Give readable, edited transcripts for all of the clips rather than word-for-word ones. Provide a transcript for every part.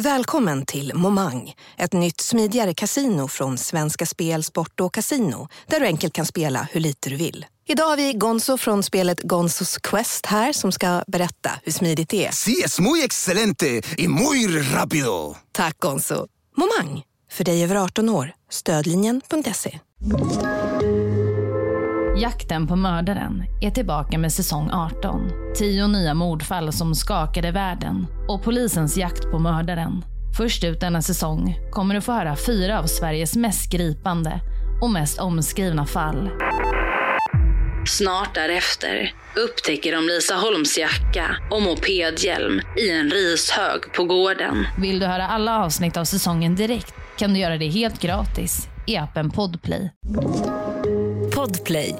Välkommen till Momang, ett nytt smidigare kasino från Svenska Spel, Sport och Casino, där du enkelt kan spela hur lite du vill. Idag har vi Gonzo från spelet Gonzos Quest här som ska berätta hur smidigt det är. Sí, es muy excelente y muy rápido. Tack Gonzo. Momang, för dig över 18 år. Stödlinjen.se. Jakten på mördaren är tillbaka med säsong 18. 10 nya mordfall som skakade världen och polisens jakt på mördaren. Först ut denna säsong kommer du få höra 4 av Sveriges mest gripande och mest omskrivna fall. Snart därefter upptäcker de Lisa Holms jacka och mopedhjälm i en rishög på gården. Vill du höra alla avsnitt av säsongen direkt kan du göra det helt gratis i appen Podplay. Podplay.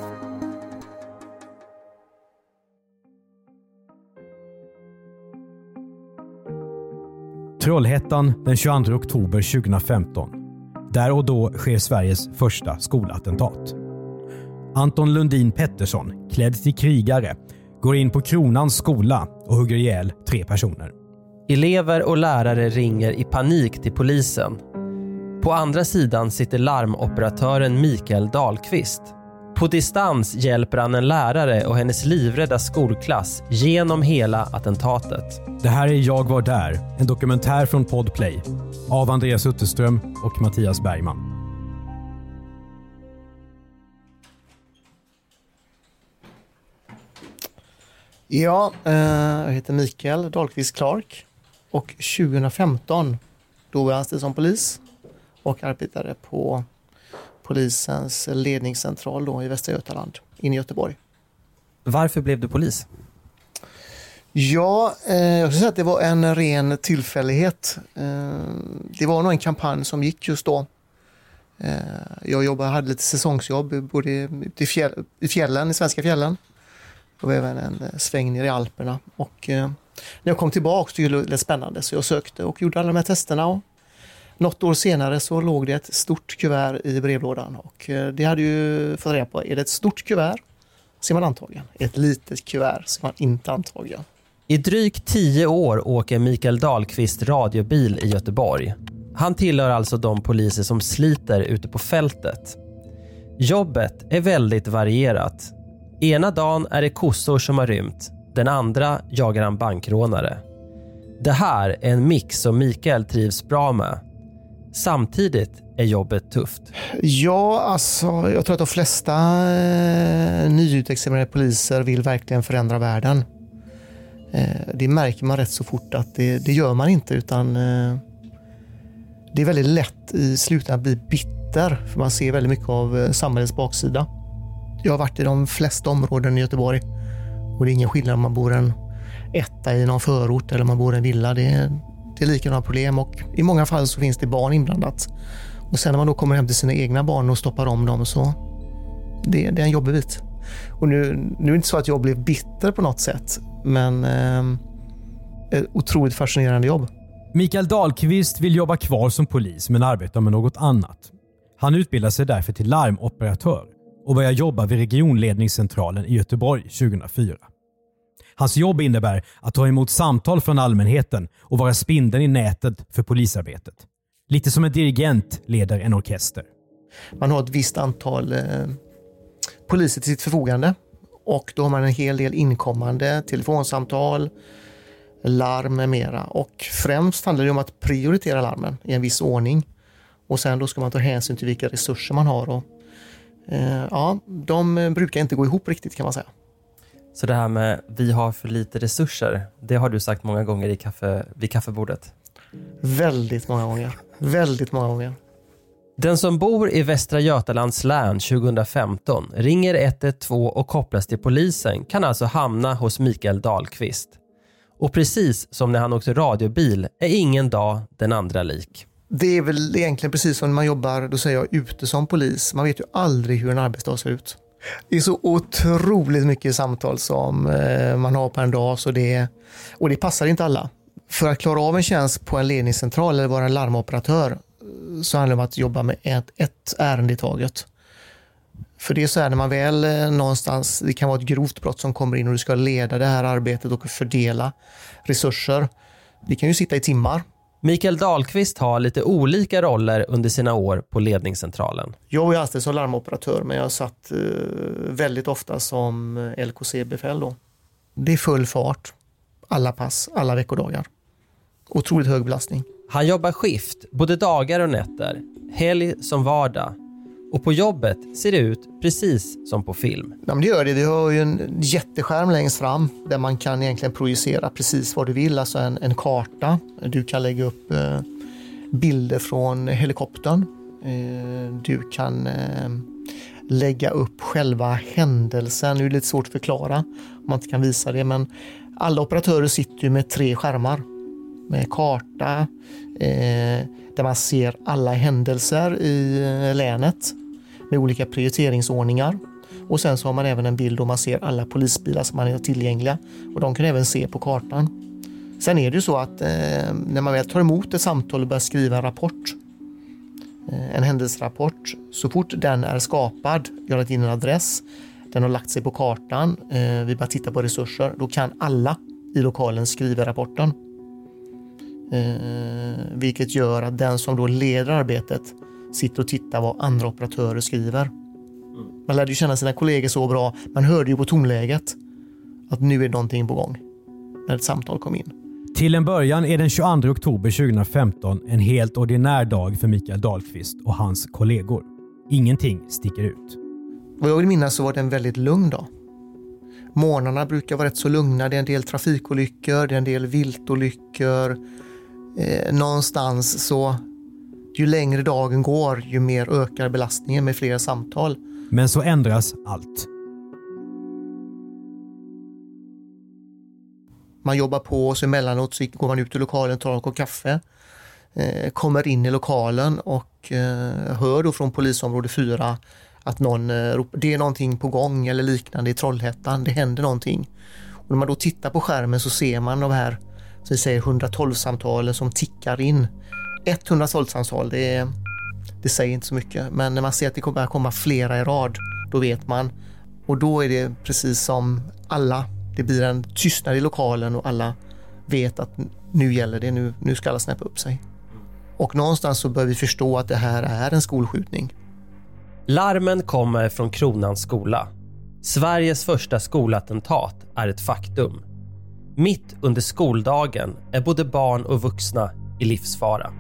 Trollhättan den 22 oktober 2015. Där och då sker Sveriges första skolattentat. Anton Lundin Pettersson, klädd till krigare, går in på Kronans skola och hugger ihjäl 3 personer. Elever och lärare ringer i panik till polisen. På andra sidan sitter larmoperatören Mikael Dahlqvist. På distans hjälper han en lärare och hennes livrädda skolklass genom hela attentatet. Det här är Jag var där, en dokumentär från Podplay av Andreas Utterström och Mattias Bergman. Ja, jag heter Mikael Dahlqvist Clark och 2015 då var jag anställd som polis och arbetade på polisens ledningscentral då i Västra Götaland, in i Göteborg. Varför blev du polis? Ja, jag skulle säga att det var en ren tillfällighet. Det var nog en kampanj som gick just då. Jag hade lite säsongsjobb både i fjällen, i svenska fjällen. Och även en sväng ner i Alperna. Och när jag kom tillbaka så var det lite spännande. Så jag sökte och gjorde alla de här testerna. Och något år senare så låg det ett stort kuvert i brevlådan. Och det hade ju fått reda på. Är det ett stort kuvert så är man antagen. Ett litet kuvert så är man inte antagen. I drygt 10 år åker Mikael Dahlqvist radiobil i Göteborg. Han tillhör alltså de poliser som sliter ute på fältet. Jobbet är väldigt varierat. Ena dagen är det kossor som har rymt. Den andra jagar han bankrånare. Det här är en mix som Mikael trivs bra med. Samtidigt är jobbet tufft. Ja, alltså jag tror att de flesta nyutexaminerade poliser vill verkligen förändra världen. Det märker man rätt så fort att det gör man inte, utan det är väldigt lätt i slutändan att bli bitter för man ser väldigt mycket av samhällets baksida. Jag har varit i de flesta områden i Göteborg och det är ingen skillnad om man bor en etta i någon förort eller om man bor i en villa. Det är likadana problem och i många fall så finns det barn inblandat. Och sen när man då kommer hem till sina egna barn och stoppar om dem så det är en jobbig bit. Och nu är det inte så att jag blev bitter på något sätt, men ett otroligt fascinerande jobb. Mikael Dahlqvist vill jobba kvar som polis men arbetar med något annat. Han utbildar sig därför till larmoperatör och börjar jobba vid regionledningscentralen i Göteborg 2004. Hans jobb innebär att ta emot samtal från allmänheten och vara spindeln i nätet för polisarbetet. Lite som en dirigent leder en orkester. Man har ett visst antal poliser till sitt förfogande och då har man en hel del inkommande telefonsamtal, larm med mera. Och främst handlar det om att prioritera larmen i en viss ordning. Och sen då ska man ta hänsyn till vilka resurser man har. Och, de brukar inte gå ihop riktigt kan man säga. Så det här med vi har för lite resurser, det har du sagt många gånger vid kaffebordet? Väldigt många gånger. Väldigt många gånger. Den som bor i Västra Götalands län 2015 ringer 112 och kopplas till polisen kan alltså hamna hos Mikael Dahlqvist. Och precis som när han åkte radiobil är ingen dag den andra lik. Det är väl egentligen precis som när man jobbar, då säger jag, ute som polis. Man vet ju aldrig hur en arbetsdag ser ut. Det är så otroligt mycket samtal som man har på en dag och det passar inte alla. För att klara av en tjänst på en ledningscentral eller vara en larmoperatör så handlar det om att jobba med ett ärende i taget. För det är så här när man väl någonstans, det kan vara ett grovt brott som kommer in och du ska leda det här arbetet och fördela resurser. Det kan ju sitta i timmar Mikael Dahlqvist har lite olika roller under sina år på ledningscentralen. Jag var ju anställd som larmoperatör, men jag satt väldigt ofta som LKC-befäl då. Det är full fart, alla pass, alla veckodagar. Otroligt hög belastning. Han jobbar skift, både dagar och nätter, helg som vardag. Och på jobbet ser det ut precis som på film. Ja, men det gör det. Vi har ju en jätteskärm längst fram där man kan egentligen projicera precis vad du vill. Alltså en karta. Du kan lägga upp bilder från helikoptern. Du kan lägga upp själva händelsen. Nu är det lite svårt att förklara om man inte kan visa det. Men alla operatörer sitter ju med 3 skärmar. Med karta, där man ser alla händelser i länet med olika prioriteringsordningar. Och sen så har man även en bild där man ser alla polisbilar som man är tillgängliga. Och de kan även se på kartan. Sen är det ju så att när man väl tar emot ett samtal och börjar skriva en rapport, en händelserapport, så fort den är skapad, jag har lagt in en adress, den har lagt sig på kartan, vi börjar titta på resurser, då kan alla i lokalen skriva rapporten. Vilket gör att den som då leder arbetet sitter och tittar vad andra operatörer skriver. Man lärde ju känna sina kollegor så bra. Man hörde ju på tonläget att nu är någonting på gång när ett samtal kom in. Till en början är den 22 oktober 2015 en helt ordinär dag för Mikael Dahlqvist och hans kollegor. Ingenting sticker ut. Vad jag vill minnas så var det en väldigt lugn dag. Morgnarna brukar vara rätt så lugna. Det är en del trafikolyckor, det är en del viltolyckor. Någonstans så ju längre dagen går, ju mer ökar belastningen med fler samtal. Men så ändras allt. Man jobbar på och så emellanåt så går man ut i lokalen, tar en kopp kaffe, kommer in i lokalen och hör då från polisområde 4 att någon ropar, det är någonting på gång eller liknande i Trollhättan, det händer någonting. Och när man då tittar på skärmen så ser man de här, så vi säger 112-samtalen som tickar in. 112-samtal, det säger inte så mycket, men när man ser att det kommer att komma flera i rad, då vet man. Och då är det precis som alla, det blir en tystnad i lokalen och alla vet att nu gäller det, nu ska alla snäppa upp sig. Och någonstans så bör vi förstå att det här är en skolskjutning. Larmen kommer från Kronans skola. Sveriges första skolattentat är ett faktum. Mitt under skoldagen är både barn och vuxna i livsfara.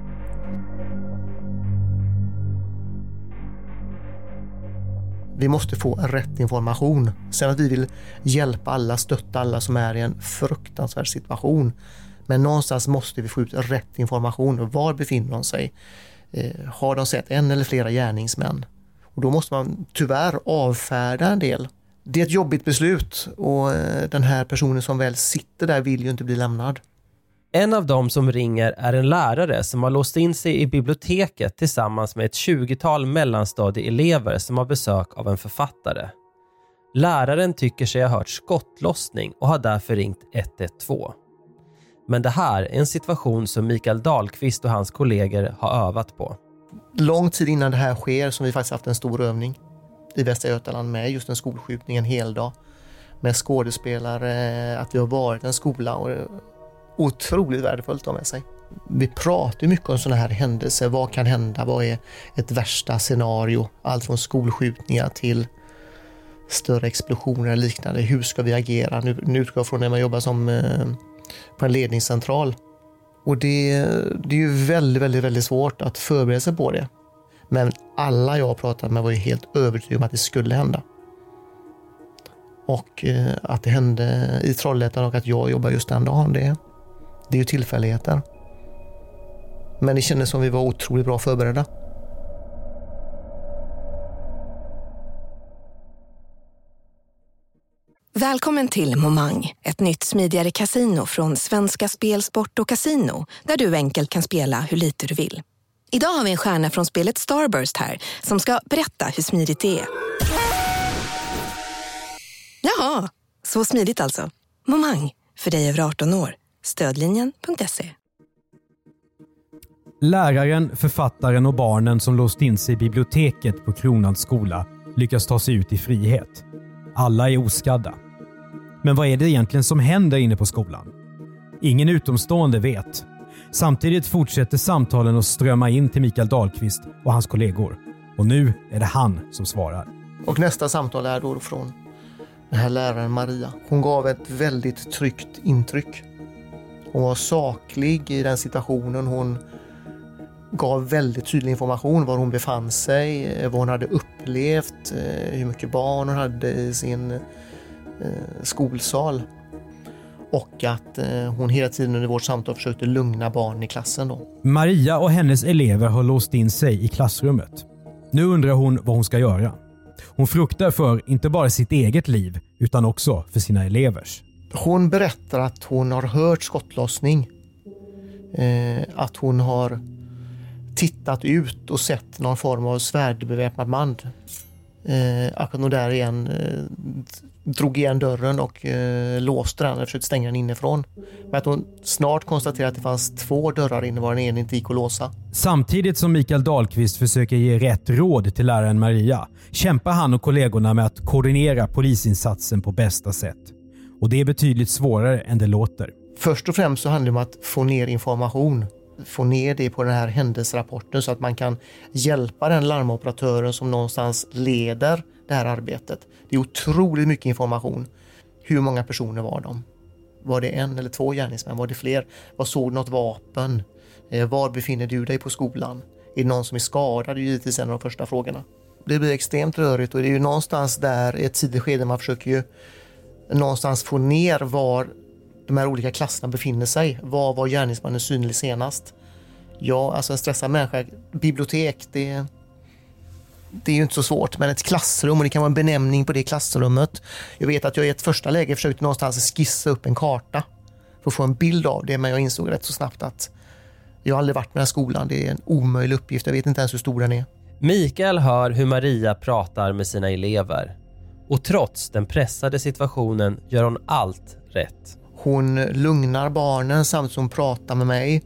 Vi måste få rätt information. Sen att vi vill hjälpa alla, stötta alla som är i en fruktansvärd situation. Men någonstans måste vi få ut rätt information. Var befinner de sig? Har de sett en eller flera gärningsmän? Och då måste man tyvärr avfärda en del. Det är ett jobbigt beslut och den här personen som väl sitter där vill ju inte bli lämnad. En av dem som ringer är en lärare som har låst in sig i biblioteket tillsammans med ett 20-tal mellanstadieelever som har besök av en författare. Läraren tycker sig ha hört skottlossning och har därför ringt 112. Men det här är en situation som Mikael Dahlqvist och hans kollegor har övat på. Lång tid innan det här sker som vi faktiskt haft en stor övning i Västra Götaland med just en skolskjutning en hel dag. Med skådespelare, att vi har varit en skola och otroligt värdefullt att ha med sig. Vi pratar mycket om sådana här händelser. Vad kan hända? Vad är ett värsta scenario? Allt från skolskjutningar till större explosioner och liknande. Hur ska vi agera? Nu utgår jag från när man jobbar som på en ledningscentral. Och det är ju väldigt, väldigt, väldigt svårt att förbereda sig på det. Men alla jag pratade med var ju helt övertygade om att det skulle hända. Och att det hände i Trollhättan och att jag jobbar just den dagen, det är ju tillfälligheter. Men det kändes som vi var otroligt bra förberedda. Välkommen till Momang, ett nytt smidigare casino från Svenska Spel, Sport och Casino, där du enkelt kan spela hur lite du vill. Idag har vi en stjärna från spelet Starburst här som ska berätta hur smidigt det är. Jaha, så smidigt alltså. Momang, för dig över 18 år. Stödlinjen.se. Läraren, författaren och barnen som låst in sig i biblioteket på Kronans skola lyckas ta sig ut i frihet. Alla är oskadda. Men vad är det egentligen som händer inne på skolan? Ingen utomstående vet. Samtidigt fortsätter samtalen att strömma in till Mikael Dahlqvist och hans kollegor. Och nu är det han som svarar. Och nästa samtal är då från den här läraren Maria. Hon gav ett väldigt tryggt intryck. Hon var saklig i den situationen. Hon gav väldigt tydlig information var hon befann sig, vad hon hade upplevt, hur mycket barn hon hade i sin skolsal. Och att hon hela tiden under vårt samtal försökte lugna barn i klassen då. Maria och hennes elever har låst in sig i klassrummet. Nu undrar hon vad hon ska göra. Hon fruktar för inte bara sitt eget liv utan också för sina elevers. Hon berättar att hon har hört skottlossning. Att hon har tittat ut och sett någon form av svärdbeväpnad man. Att hon där igen drog igen dörren och låste den och försökte stänga den inifrån. Men att hon snart konstaterade att det fanns 2 dörrar inne var den ena inte gick att låsa. Samtidigt som Mikael Dahlqvist försöker ge rätt råd till läraren Maria kämpar han och kollegorna med att koordinera polisinsatsen på bästa sätt. Och det är betydligt svårare än det låter. Först och främst så handlar det om att få ner information. Få ner det på den här händelserapporten så att man kan hjälpa den larmoperatören som någonstans leder det här arbetet. Det är otroligt mycket information. Hur många personer var de? Var det 1 eller 2 gärningsmän? Var det fler? Vad såg något vapen? Var befinner du dig på skolan? Är det någon som är skadad? Det är givetvis en av de första frågorna. Det blir extremt rörigt och det är ju någonstans där i ett tidigt skede man försöker ju någonstans få ner var de här olika klasserna befinner sig. Var var gärningsmannen synlig senast? Ja, alltså en stressad människa, bibliotek, det är ju inte så svårt, men ett klassrum, och det kan vara en benämning på det klassrummet. Jag vet att jag i ett första läge försökte någonstans skissa upp en karta för att få en bild av det, men jag insåg rätt så snabbt att jag har aldrig varit med den här skolan. Det är en omöjlig uppgift, jag vet inte ens hur stor den är. Mikael hör hur Maria pratar med sina elever. Och trots den pressade situationen gör hon allt rätt. Hon lugnar barnen samtidigt som hon pratar med mig.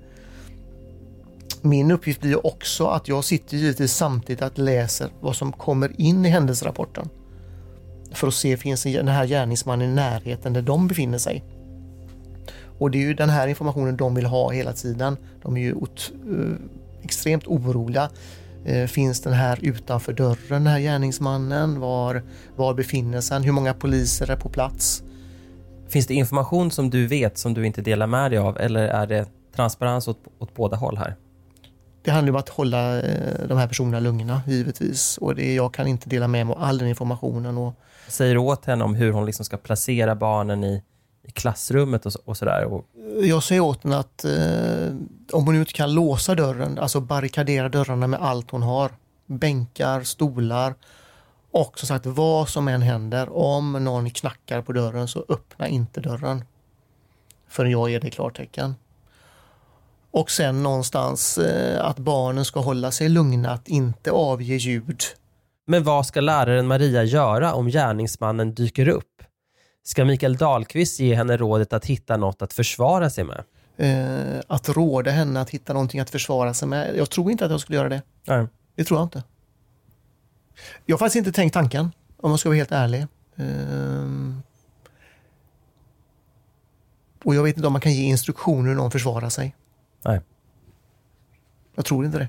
Min uppgift blir också att jag sitter givetvis samtidigt att läser vad som kommer in i händelserapporten. För att se finns den här gärningsmannen i närheten där de befinner sig. Och det är ju den här informationen de vill ha hela tiden. De är ju extremt oroliga. Finns den här utanför dörren, den här gärningsmannen? Var befinner sig han? Hur många poliser är på plats? Finns det information som du vet som du inte delar med dig av, eller är det transparens åt båda håll här? Det handlar om att hålla de här personerna lugna, givetvis. Och jag kan inte dela med mig av all den informationen. Och säger åt henne om hur hon liksom ska placera barnen i klassrummet och sådär? Jag säger åt henne att om hon inte kan låsa dörren, alltså barrikadera dörrarna med allt hon har. Bänkar, stolar. Och som sagt, vad som än händer, om någon knackar på dörren så öppna inte dörren. För jag ger det klartecken. Och sen någonstans att barnen ska hålla sig lugna, att inte avge ljud. Men vad ska läraren Maria göra om gärningsmannen dyker upp? Ska Mikael Dahlqvist ge henne rådet att hitta något att försvara sig med? Att råda henne att hitta någonting att försvara sig med. Jag tror inte att jag skulle göra det. Nej. Det tror jag inte. Jag har faktiskt inte tänkt tanken, om jag ska vara helt ärlig. Och jag vet inte om man kan ge instruktioner när någon försvarar sig. Nej. Jag tror inte det.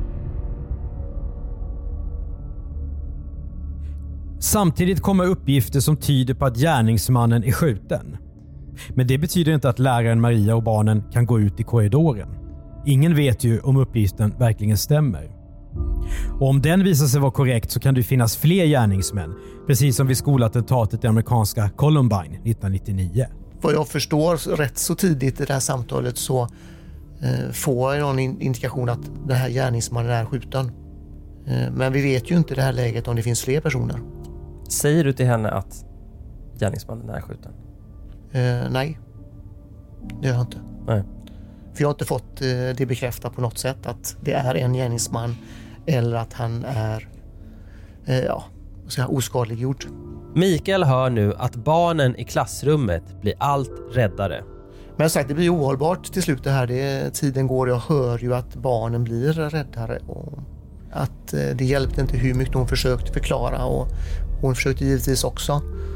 Samtidigt kommer uppgifter som tyder på att gärningsmannen är skjuten. Men det betyder inte att läraren Maria och barnen kan gå ut i korridoren. Ingen vet ju om uppgiften verkligen stämmer. Och om den visar sig vara korrekt så kan det finnas fler gärningsmän, precis som vid skolattentatet i amerikanska Columbine 1999. Vad jag förstår rätt så tidigt i det här samtalet så får jag någon indikation att den här gärningsmannen är skjuten. Men vi vet ju inte i det här läget om det finns fler personer. Säger du till henne att gärningsmannen är skjuten? Nej, det har jag inte. Nej. För jag har inte fått det bekräftat på något sätt att det är en gärningsman eller att han är oskadliggjord. Mikael hör nu att barnen i klassrummet blir allt räddare. Men sagt, det blir ohållbart till slut det här. Tiden går, jag hör ju att barnen blir räddare. Och att det hjälpte inte hur mycket hon försökte förklara. Och hon försökte givetvis också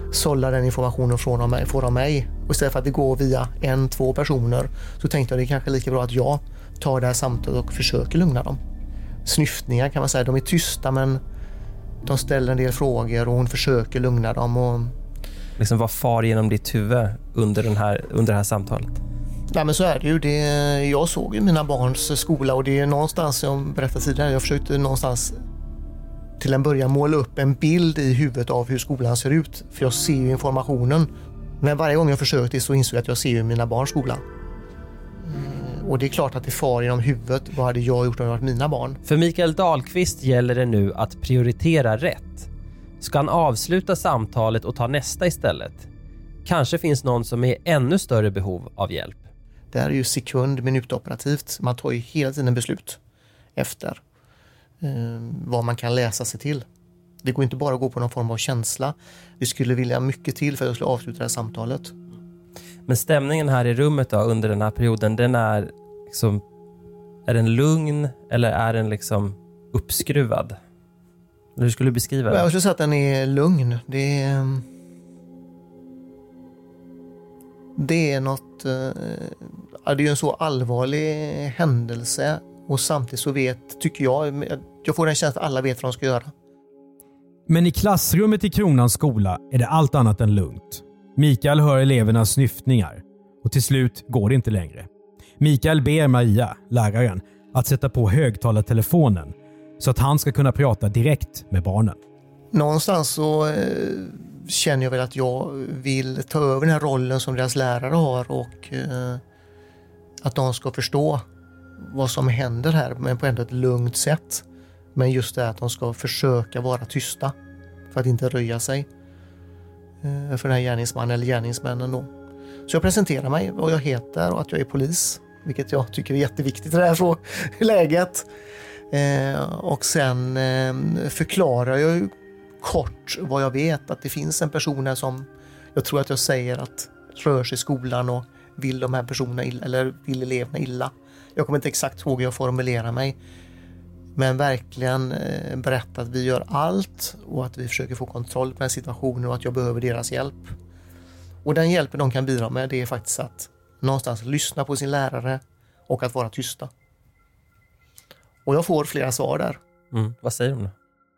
sålla den informationen från mig. Och istället för att det går via 1-2 personer så tänkte jag det är kanske lika bra att jag tar det här samtalet och försöker lugna dem. Snyftningar kan man säga, de är tysta men de ställer en del frågor och hon försöker lugna dem. Och... Liksom vad far genom ditt huvud under det här samtalet? Nej, men så är det ju. Jag såg ju mina barns skola och det är någonstans, jag berättade tidigare, jag försökte någonstans till en början måla upp en bild i huvudet av hur skolan ser ut. För jag ser ju informationen. Men varje gång jag försökte så insåg jag att jag ser ju mina barns skola. Och det är klart att det far genom huvudet. Vad hade jag gjort om det varit mina barn? För Mikael Dahlqvist gäller det nu att prioritera rätt. Ska han avsluta samtalet och ta nästa istället? Kanske finns någon som är ännu större behov av hjälp. Det här är ju minutoperativt. Man tar ju hela tiden beslut efter vad man kan läsa sig till. Det går inte bara att gå på någon form av känsla. Vi skulle vilja mycket till för att jag skulle avsluta det här samtalet. Men stämningen här i rummet då, under den här perioden, den är liksom, är den lugn eller är den liksom uppskruvad? Hur skulle du beskriva det? Jag skulle säga att den är lugn. Det är något, det är ju en så allvarlig händelse och samtidigt så tycker jag får den känslan att alla vet vad de ska göra. Men i klassrummet i Kronans skola är det allt annat än lugnt. Mikael hör elevernas snyftningar och till slut går det inte längre. Mikael ber Maria, läraren, att sätta på högtalartelefonen så att han ska kunna prata direkt med barnen. Någonstans så känner jag väl att jag vill ta över den här rollen som deras lärare har och att de ska förstå vad som händer här, men på ändå ett lugnt sätt. Men just det att de ska försöka vara tysta för att inte röja sig för den här gärningsmannen eller gärningsmännen då. Så jag presenterar mig, vad jag heter och att jag är polis, vilket jag tycker är jätteviktigt i det här läget. Och sen förklarar jag ju kort vad jag vet, att det finns en person här som jag tror att jag säger att rör sig i skolan och vill de här personerna illa, eller vill eleverna illa. Jag kommer inte exakt ihåg hur jag formulerar mig, men verkligen berätta att vi gör allt och att vi försöker få kontroll på den situationen och att jag behöver deras hjälp. Och den hjälpen de kan bidra med, det är faktiskt att någonstans lyssna på sin lärare och att vara tysta. Och jag får flera svar där. Vad säger de då?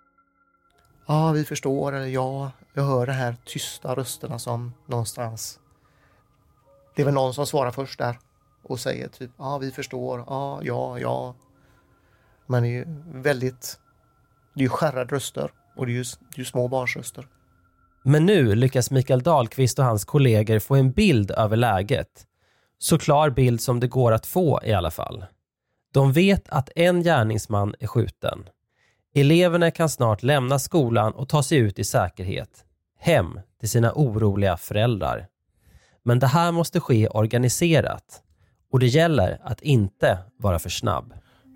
Ja, vi förstår, eller ja, jag hör de här tysta rösterna som någonstans. Det är väl någon som svarar först där och säger typ, ja vi förstår, ja. Men det är ju det är ju skärrade röster och det är ju små barnsröster. Men nu lyckas Mikael Dahlqvist och hans kollegor få en bild över läget. Så klar bild som det går att få i alla fall. De vet att en gärningsman är skjuten. Eleverna kan snart lämna skolan och ta sig ut i säkerhet. Hem till sina oroliga föräldrar. Men det här måste ske organiserat. Och det gäller att inte vara för snabb.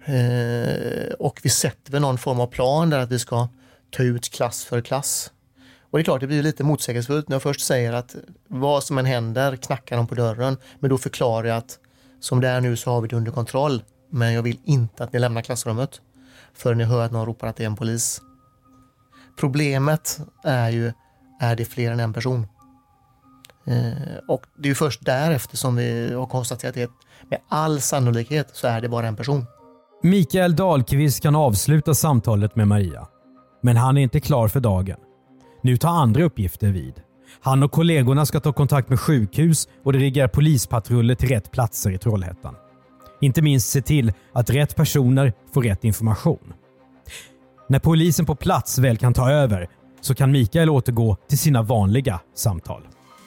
Och vi sätter väl någon form av plan där att vi ska ta ut klass för klass. Och det är klart, det blir lite motsägelsefullt när jag först säger att vad som än händer knackar de på dörren. Men då förklarar jag att som det är nu så har vi det under kontroll. Men jag vill inte att ni lämnar klassrummet förrän ni hör att någon ropar att det är en polis. Problemet är det fler än en person? Och det är ju först därefter som vi har konstaterat att med all sannolikhet så är det bara en person. Mikael Dahlqvist kan avsluta samtalet med Maria. Men han är inte klar för dagen. Nu tar andra uppgifter vid. Han och kollegorna ska ta kontakt med sjukhus och det riggar polispatruller till rätt platser i Trollhättan. Inte minst se till att rätt personer får rätt information. När polisen på plats väl kan ta över så kan Mikael återgå till sina vanliga samtal.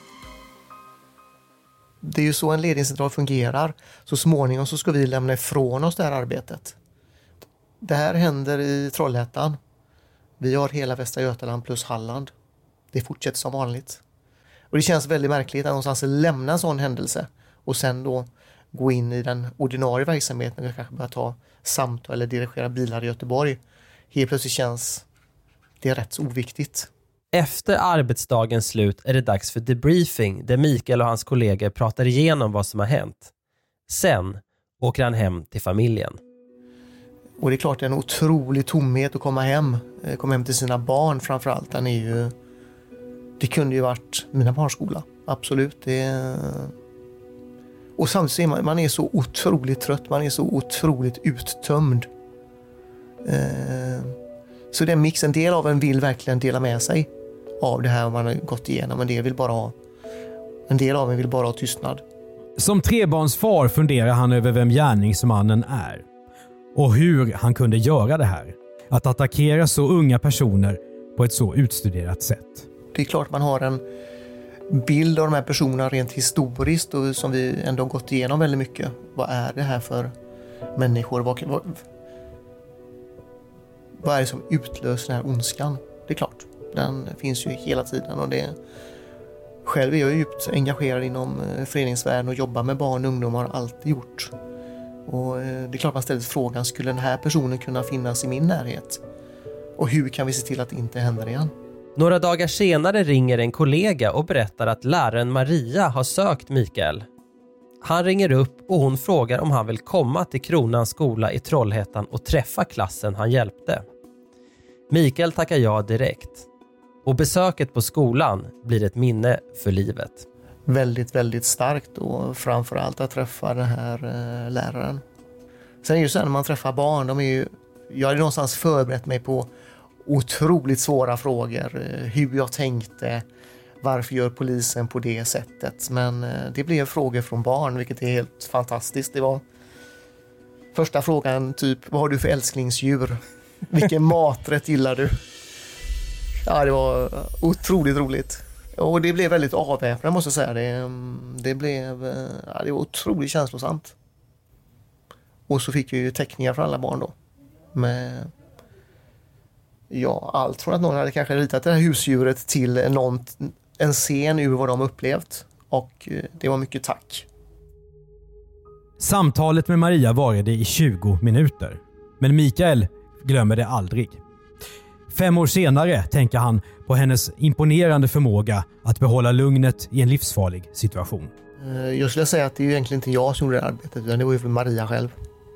Det är ju så en ledningscentral fungerar. Så småningom så ska vi lämna ifrån oss det här arbetet. Det här händer i Trollhättan. Vi har hela Västra Götaland plus Halland. Det fortsätter som vanligt. Och det känns väldigt märkligt att någonstans lämna en sån händelse och sen då gå in i den ordinarie verksamheten och kanske börja ta samtal eller dirigera bilar i Göteborg. Helt plötsligt känns det rätt så oviktigt. Efter arbetsdagens slut är det dags för debriefing där Mikael och hans kollegor pratar igenom vad som har hänt. Sen åker han hem till familjen. Och det är klart det är en otrolig tomhet att komma hem till sina barn framförallt. Den är ju Det kunde ju varit mina barns skola, absolut. Och samtidigt är man är så otroligt trött, man är så otroligt uttömd. Så det är en mix, en del av en vill verkligen dela med sig av det här man har gått igenom. En del av en vill bara ha tystnad. Som trebarnsfar funderar han över vem gärningsmannen är. Och hur han kunde göra det här. Att attackera så unga personer på ett så utstuderat sätt. Det är klart man har en bild av de här personerna rent historiskt och som vi ändå har gått igenom väldigt mycket. Vad är det här för människor? Vad är det som utlöser den här ondskan? Det är klart, den finns ju hela tiden. Och själv är jag djupt engagerad inom föreningsvärlden och jobbar med barn och ungdomar, har alltid gjort. Och det är klart man ställer frågan, skulle den här personen kunna finnas i min närhet? Och hur kan vi se till att det inte händer igen? Några dagar senare ringer en kollega och berättar att läraren Maria har sökt Mikael. Han ringer upp och hon frågar om han vill komma till Kronans skola i Trollhättan och träffa klassen han hjälpte. Mikael tackar ja direkt. Och besöket på skolan blir ett minne för livet. Väldigt, väldigt starkt och framförallt att träffa den här läraren. Sen är det ju så när man träffar barn, jag hade någonstans förberett mig på otroligt svåra frågor. Hur jag tänkte, varför gör polisen på det sättet? Men det blev frågor från barn, vilket är helt fantastiskt. Det var första frågan typ, vad har du för älsklingsdjur? Vilken maträtt gillar du? Ja, det var otroligt roligt. Och det blev väldigt avväpnande måste jag säga. Det var otroligt känslosamt. Och så fick jag ju teckningar för alla barn då. Med allt från att någon hade kanske ritat det här husdjuret till en scen ur vad de upplevt. Och det var mycket tack. Samtalet med Maria varade i 20 minuter. Men Mikael glömmer det aldrig. 5 år senare tänker han på hennes imponerande förmåga att behålla lugnet i en livsfarlig situation. Jag skulle säga att det är egentligen inte jag som gjorde det arbetet, utan det var ju för Maria själv.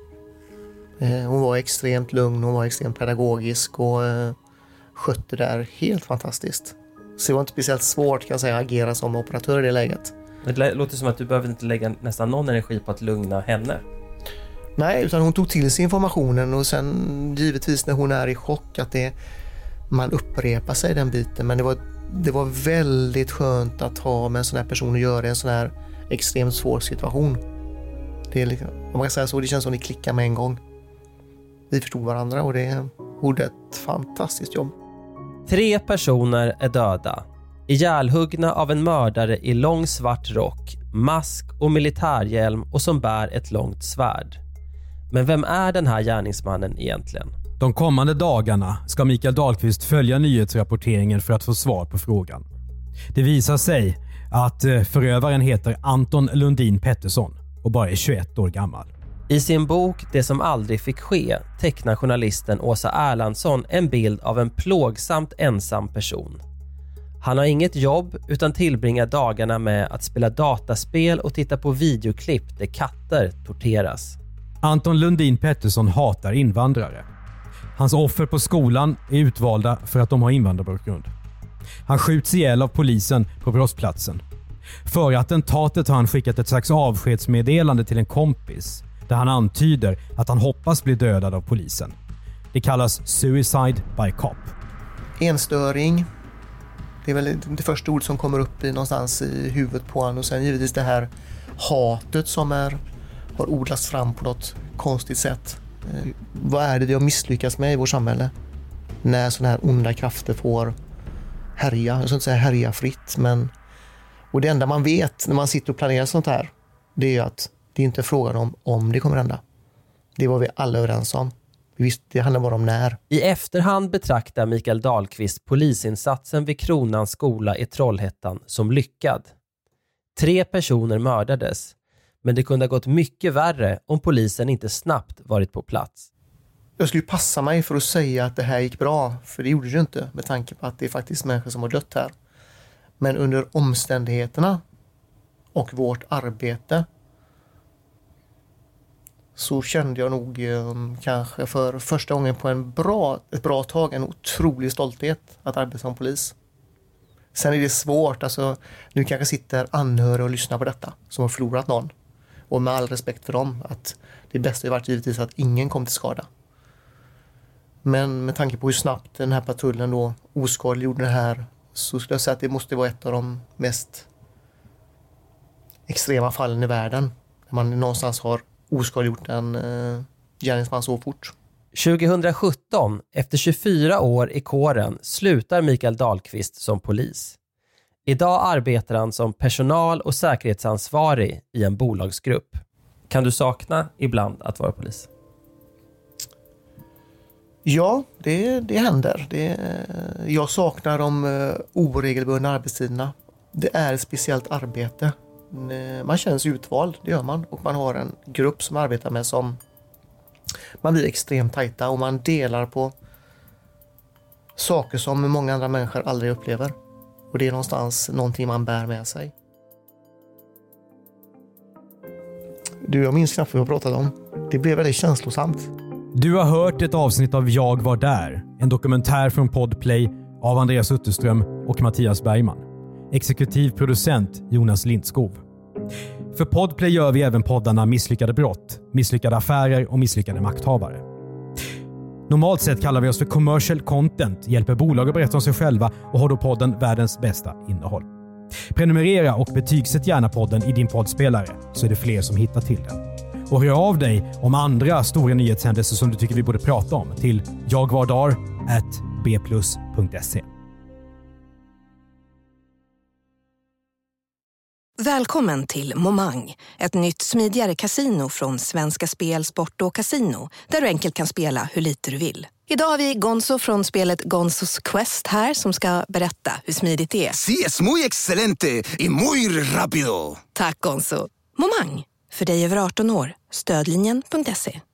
Hon var extremt lugn, hon var extremt pedagogisk och skötte det där helt fantastiskt. Så det var inte speciellt svårt kan jag säga, att agera som operatör i det läget. Det låter som att du behöver inte lägga nästan någon energi på att lugna henne. Nej, utan hon tog till sig informationen och sen givetvis när hon är i chock att man upprepar sig den biten. Men det var väldigt skönt att ha med en sån här person att göra i en sån här extremt svår situation. Det är liksom, om man kan säga så, det känns som att ni klickar med en gång. Vi förstod varandra och det gjorde ett fantastiskt jobb. 3 personer är döda. Ihjälhuggna av en mördare i lång svart rock, mask och militärhjälm och som bär ett långt svärd. Men vem är den här gärningsmannen egentligen? De kommande dagarna ska Mikael Dahlqvist följa nyhetsrapporteringen för att få svar på frågan. Det visar sig att förövaren heter Anton Lundin Pettersson och bara är 21 år gammal. I sin bok Det som aldrig fick ske tecknar journalisten Åsa Erlandsson en bild av en plågsamt ensam person. Han har inget jobb utan tillbringar dagarna med att spela dataspel och titta på videoklipp där katter torteras. Anton Lundin Pettersson hatar invandrare. Hans offer på skolan är utvalda för att de har invandrarbakgrund. Han skjuts ihjäl av polisen på brottsplatsen. Före attentatet har han skickat ett slags avskedsmeddelande till en kompis där han antyder att han hoppas bli dödad av polisen. Det kallas suicide by cop. Enstöring. Det är väl det första ord som kommer upp någonstans i huvudet på honom. Och sen givetvis det här hatet som har odlats fram på något konstigt sätt. Vad är det vi har misslyckats med i vårt samhälle? När sådana här onda krafter får härja. Jag ska inte säga härja fritt, men... Och det enda man vet när man sitter och planerar sånt här, det är att det är inte frågan om det kommer hända. Det var vi alla överens om. Visst, det handlar bara om när. I efterhand betraktar Mikael Dahlqvist polisinsatsen vid Kronans skola i Trollhättan som lyckad. 3 personer mördades, men det kunde ha gått mycket värre om polisen inte snabbt varit på plats. Jag skulle passa mig för att säga att det här gick bra, för det gjorde det inte med tanke på att det är faktiskt människor som har dött här. Men under omständigheterna och vårt arbete så kände jag nog kanske för första gången på ett bra tag en otrolig stolthet att arbeta som polis. Sen är det svårt, alltså, nu kanske sitter anhöriga och lyssnar på detta som har förlorat någon. Och med all respekt för dem, att det bästa har varit givetvis att ingen kom till skada. Men med tanke på hur snabbt den här patrullen då oskadliggjorde det här, så skulle jag säga att det måste vara ett av de mest extrema fallen i världen. När man någonstans har oskadliggjort en gärningsman så fort. 2017, efter 24 år i kåren, slutar Mikael Dahlqvist som polis. Idag arbetar han som personal- och säkerhetsansvarig i en bolagsgrupp. Kan du sakna ibland att vara polis? Ja, det händer. Jag saknar de oregelbundna arbetstiderna. Det är ett speciellt arbete. Man känns utvald, det gör man. Och man har en grupp som arbetar med som man blir extremt tajta och man delar på saker som många andra människor aldrig upplever. Och det är någonstans någonting man bär med sig. Jag minns knappt vad vi har pratat om. Det blev väldigt känslosamt. Du har hört ett avsnitt av Jag var där. En dokumentär från Podplay av Andreas Utterström och Mattias Bergman. Exekutiv producent Jonas Lindskov. För Podplay gör vi även poddarna Misslyckade brott, Misslyckade affärer och Misslyckade makthavare. Normalt sett kallar vi oss för commercial content, hjälper bolag att berätta om sig själva och har då podden världens bästa innehåll. Prenumerera och betygsätt gärna podden i din poddspelare så är det fler som hittar till den. Och hör av dig om andra stora nyhetshändelser som du tycker vi borde prata om till jagvardar@bplus.se. Välkommen till Momang, ett nytt smidigare kasino från Svenska Spel, Sport och Casino, där du enkelt kan spela hur lite du vill. Idag har vi Gonzo från spelet Gonzos Quest här som ska berätta hur smidigt det är. Sí, es muy excelente y muy rápido. Tack Gonzo. Momang, för dig över 18 år. Stödlinjen.se.